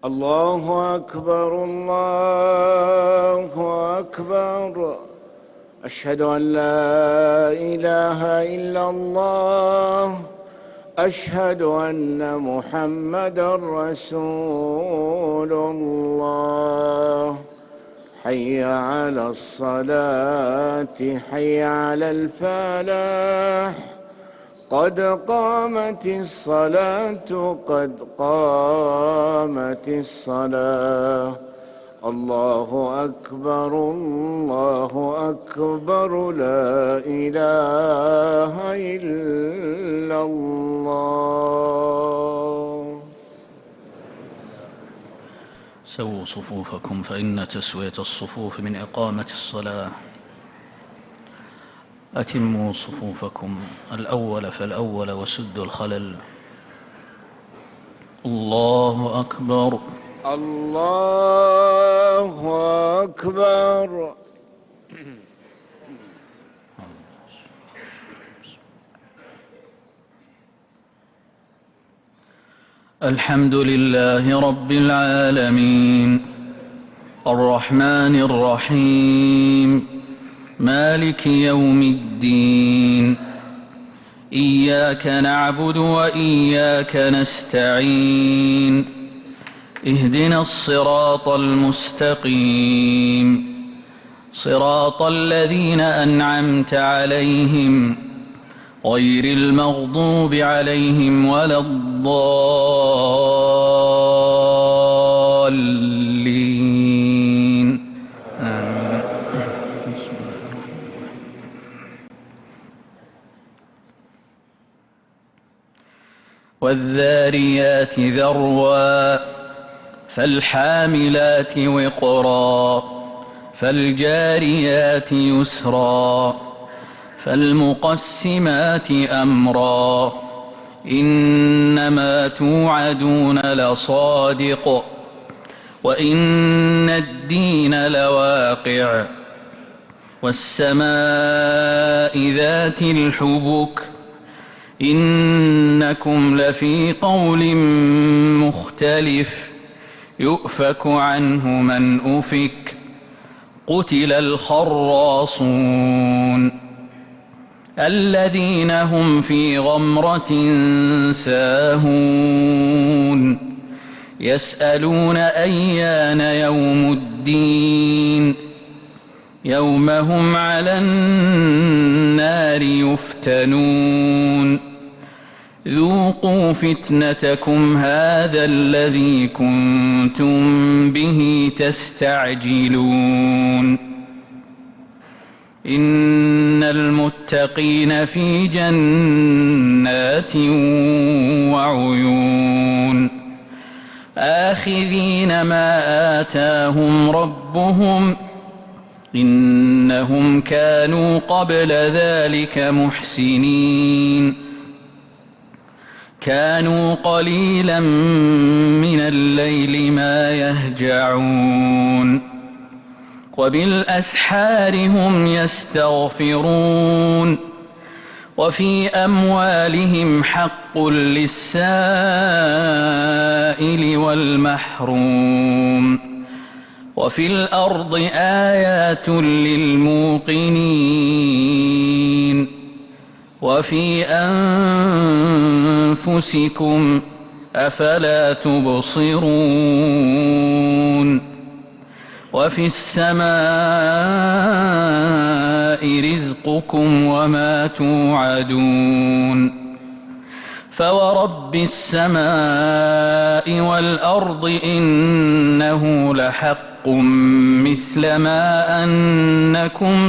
الله أكبر الله أكبر. أشهد أن لا إله إلا الله. أشهد أن محمدًا رسول الله. حي على الصلاة حي على الفلاح. قد قامت الصلاة قد قامت الصلاة. الله أكبر الله أكبر. لا إله إلا الله. سووا صفوفكم فإن تسوية الصفوف من إقامة الصلاة. أتموا صفوفكم الأول فالأول وسدوا الخلل. الله أكبر الله أكبر. الحمد لله رب العالمين الرحمن الرحيم مالك يوم الدين. إياك نعبد وإياك نستعين. اهدنا الصراط المستقيم صراط الذين أنعمت عليهم غير المغضوب عليهم ولا الضالين. والذاريات ذروا فالحاملات وقرا فالجاريات يسرا فالمقسمات أمرا. إنما توعدون لصادق وإن الدين لواقع. والسماء ذات الحبك إنكم لفي قول مختلف. يؤفك عنه من أفك. قتل الخراصون الذين هم في غمرة ساهون. يسألون أيان يوم الدين يوم هم على النار يفتنون. ذوقوا فتنتكم هذا الذي كنتم به تستعجلون. إن المتقين في جنات وعيون آخذين ما آتاهم ربهم إنهم كانوا قبل ذلك محسنين. كانوا قليلا من الليل ما يهجعون وبالأسحار هم يستغفرون. وفي أموالهم حق للسائل والمحروم. وفي الأرض آيات للموقنين. وفي أنفسكم أفلا تبصرون. وفي السماء رزقكم وما توعدون. فورب السماء والأرض إنه لحق مثل ما أنكم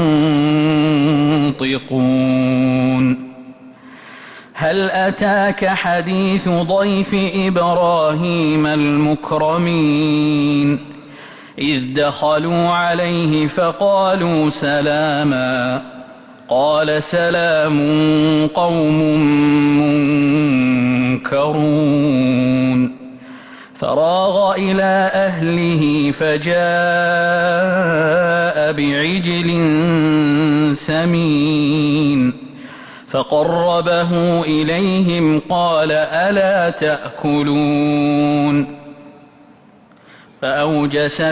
تنطقون. هل أتاك حديث ضيف إبراهيم المكرمين إذ دخلوا عليه فقالوا سلاما قال سلام قوم منكرون. فراغ إلى أهله فجاء بعجل سمين فقربه إليهم قال ألا تأكلون فأوجس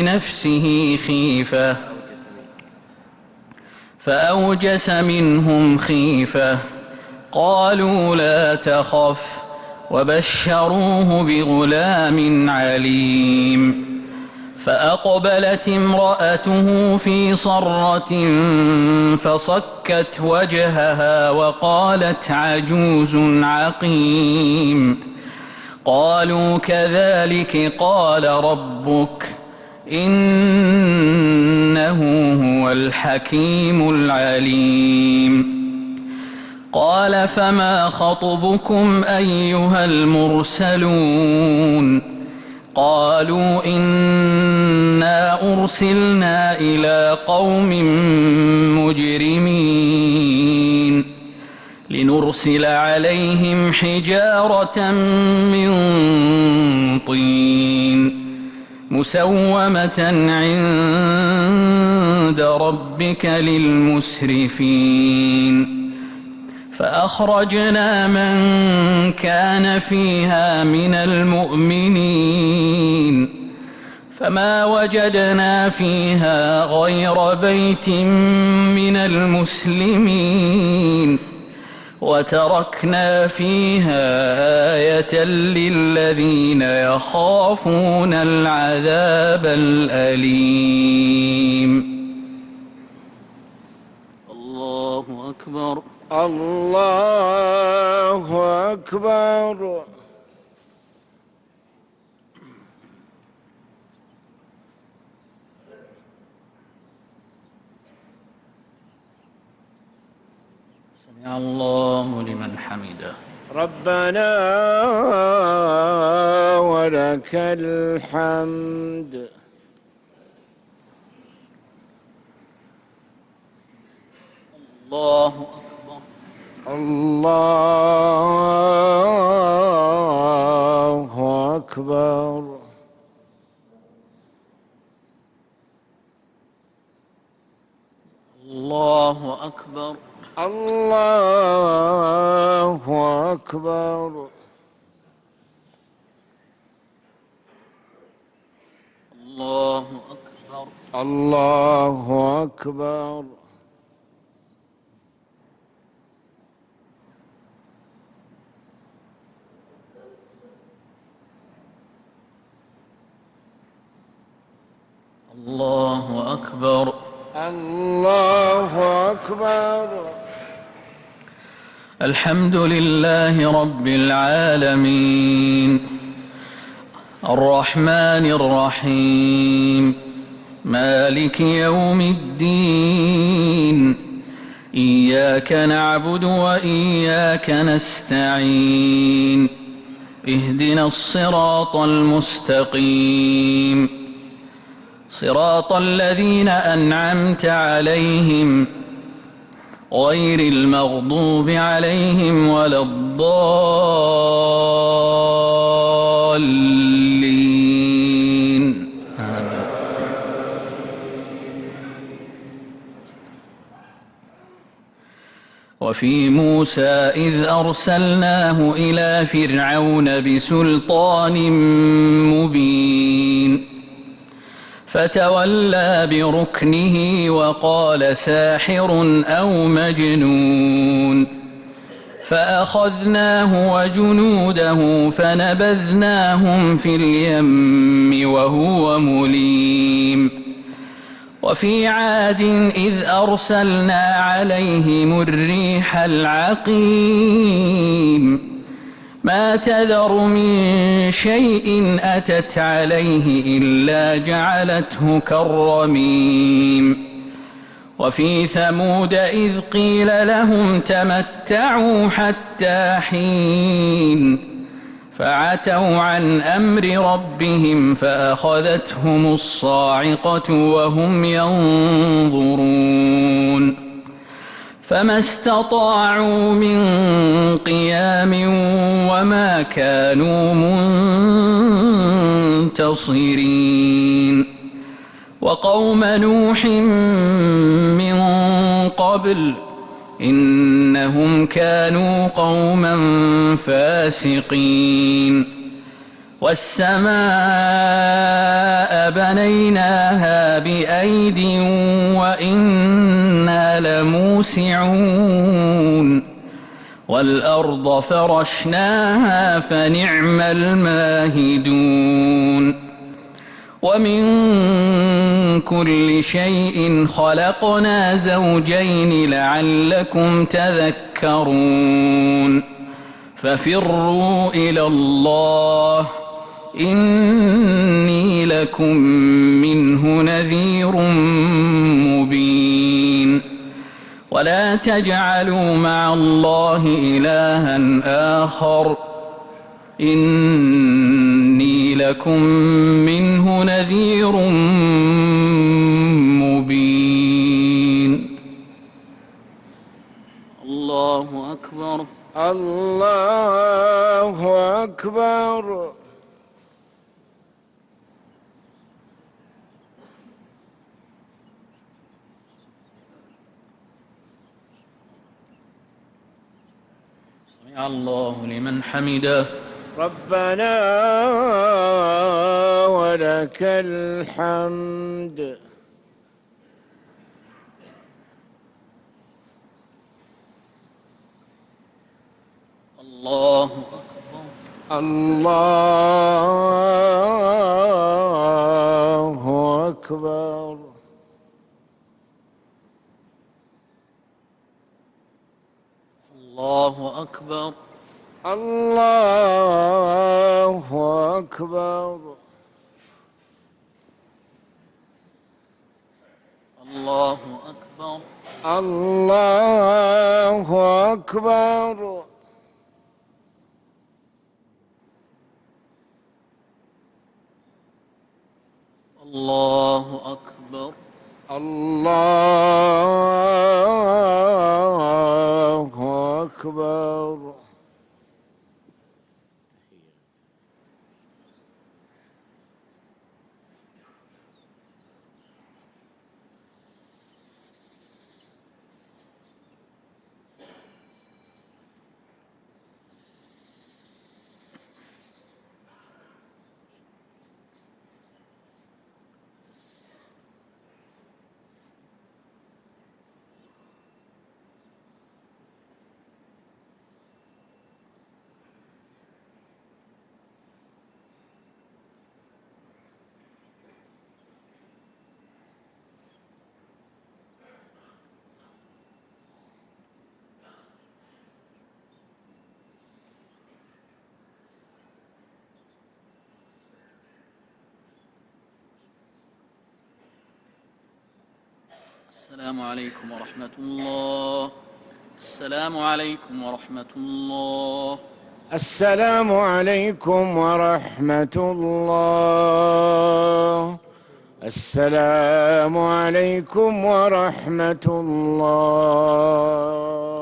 منهم خيفة قالوا لا تخف وبشروه بغلام عليم فأقبلت امرأته في صرة فصكت وجهها وقالت عجوز عقيم قالوا كذلك قال ربك إنه هو الحكيم العليم قال فما خطبكم أيها المرسلون قالوا إنا أرسلنا إلى قوم مجرمين لنرسل عليهم حجارة من طين مسومة عند ربك للمسرفين فأخرجنا من كان فيها من المؤمنين فما وجدنا فيها غير بيت من المسلمين وتركنا فيها آية للذين يخافون العذاب الأليم. الله أكبر. الله أكبر. سمع الله لمن حمده. ربنا ولك الحمد. الله أكبر. الله أكبر. الله أكبر. الله أكبر. الله أكبر. الله أكبر. الله أكبر. الله أكبر. الحمد لله رب العالمين الرحمن الرحيم مالك يوم الدين إياك نعبد وإياك نستعين اهدنا الصراط المستقيم صراط الذين أنعمت عليهم غير المغضوب عليهم ولا الضالين آمين. وفي موسى إذ أرسلناه إلى فرعون بسلطان مبين فتولى بركنه وقال ساحر أو مجنون فأخذناه وجنوده فنبذناهم في اليم وهو مليم وفي عاد إذ أرسلنا عليهم الريح العقيم ما تذر من شيء أتت عليه إلا جعلته كالرميم وفي ثمود إذ قيل لهم تمتعوا حتى حين فعتوا عن أمر ربهم فأخذتهم الصاعقة وهم ينظرون فما استطاعوا من قيام وما كانوا منتصرين وقوم نوح من قبل إنهم كانوا قوما فاسقين والسماء بنيناها بأيد وإنا لموسعون والأرض فرشناها فنعم الماهدون ومن كل شيء خلقنا زوجين لعلكم تذكرون ففروا إلى الله إني لكم منه نذير مبين ولا تجعلوا مع الله إلها آخر إني لكم منه نذير مبين. الله أكبر. الله أكبر. سمع الله لمن حمده. ربنا ولك الحمد. الله أكبر. الله أكبر. الله أكبر. الله أكبر. الله أكبر. الله أكبر. الله أكبر. الله أكبر. السلام عليكم ورحمة الله. السلام عليكم ورحمة الله. السلام عليكم ورحمة الله. السلام عليكم ورحمة الله.